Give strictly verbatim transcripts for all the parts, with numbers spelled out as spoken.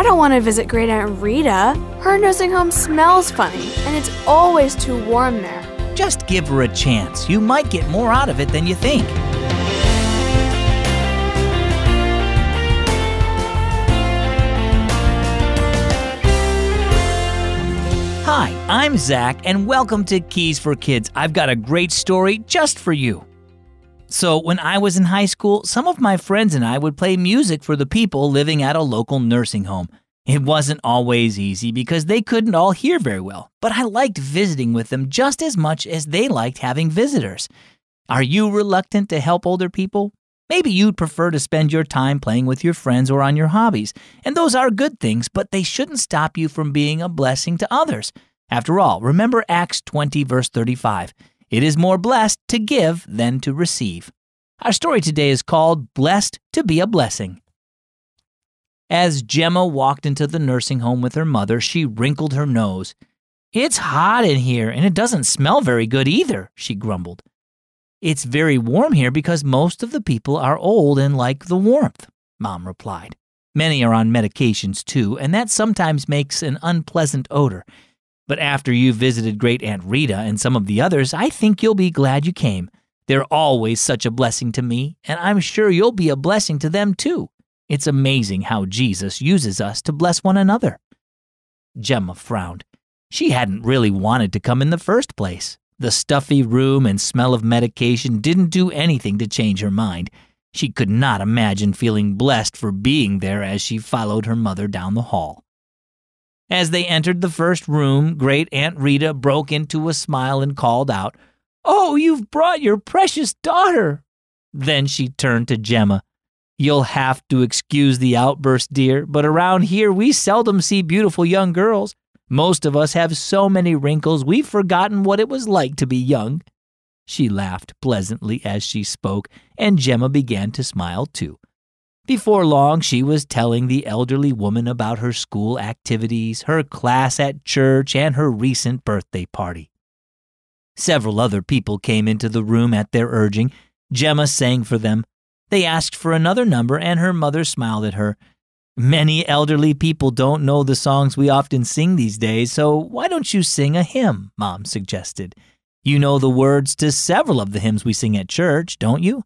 don't want to visit Great Aunt Rita. Her nursing home smells funny, and it's always too warm there. Just give her a chance. You might get more out of it than you think. Hi, I'm Zach, and welcome to Keys for Kids. I've got a great story just for you. So, when I was in high school, some of my friends and I would play music for the people living at a local nursing home. It wasn't always easy because they couldn't all hear very well, but I liked visiting with them just as much as they liked having visitors. Are you reluctant to help older people? Maybe you'd prefer to spend your time playing with your friends or on your hobbies, and those are good things, but they shouldn't stop you from being a blessing to others. After all, remember Acts twenty, verse thirty-five. It is more blessed to give than to receive. Our story today is called Blessed to be a Blessing. As Gemma walked into the nursing home with her mother, she wrinkled her nose. "It's hot in here, and it doesn't smell very good either," she grumbled. "It's very warm here because most of the people are old and like the warmth," Mom replied. "Many are on medications too, and that sometimes makes an unpleasant odor. But after you've visited Great Aunt Rita and some of the others, I think you'll be glad you came. They're always such a blessing to me, and I'm sure you'll be a blessing to them too. It's amazing how Jesus uses us to bless one another." Gemma frowned. She hadn't really wanted to come in the first place. The stuffy room and smell of medication didn't do anything to change her mind. She could not imagine feeling blessed for being there as she followed her mother down the hall. As they entered the first room, Great Aunt Rita broke into a smile and called out, "Oh, you've brought your precious daughter." Then she turned to Gemma. "You'll have to excuse the outburst, dear, but around here we seldom see beautiful young girls. Most of us have so many wrinkles we've forgotten what it was like to be young." She laughed pleasantly as she spoke, and Gemma began to smile too. Before long, she was telling the elderly woman about her school activities, her class at church, and her recent birthday party. Several other people came into the room at their urging. Gemma sang for them. They asked for another number, and her mother smiled at her. "Many elderly people don't know the songs we often sing these days, so why don't you sing a hymn?" Mom suggested. "You know the words to several of the hymns we sing at church, don't you?"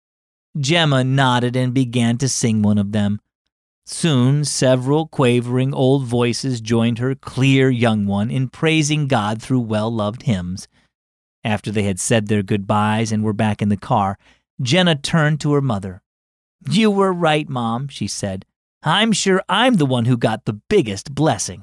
Gemma nodded and began to sing one of them. Soon, several quavering old voices joined her clear young one in praising God through well-loved hymns. After they had said their goodbyes and were back in the car, Jenna turned to her mother. "You were right, Mom," she said. "I'm sure I'm the one who got the biggest blessing."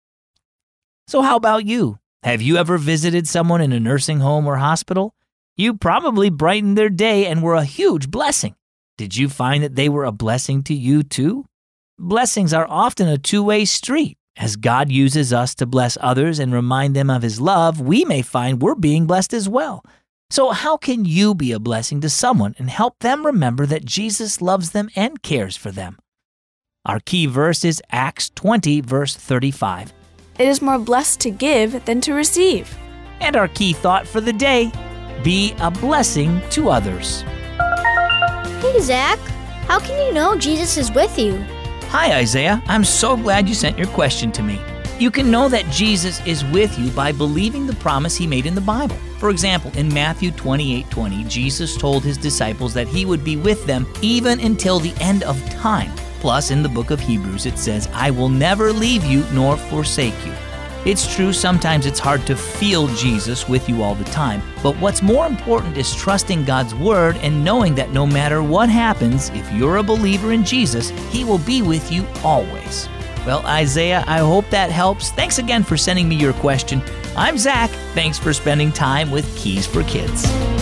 So how about you? Have you ever visited someone in a nursing home or hospital? You probably brightened their day and were a huge blessing. Did you find that they were a blessing to you too? Blessings are often a two-way street. As God uses us to bless others and remind them of His love, we may find we're being blessed as well. So how can you be a blessing to someone and help them remember that Jesus loves them and cares for them? Our key verse is Acts twenty, verse thirty-five. It is more blessed to give than to receive. And our key thought for the day, be a blessing to others. Hey, Zach, how can you know Jesus is with you? Hi, Isaiah. I'm so glad you sent your question to me. You can know that Jesus is with you by believing the promise He made in the Bible. For example, in Matthew twenty-eight twenty, Jesus told His disciples that He would be with them even until the end of time. Plus, in the book of Hebrews, it says, "I will never leave you nor forsake you." It's true, sometimes it's hard to feel Jesus with you all the time, but what's more important is trusting God's Word and knowing that no matter what happens, if you're a believer in Jesus, He will be with you always. Well, Isaiah, I hope that helps. Thanks again for sending me your question. I'm Zach. Thanks for spending time with Keys for Kids.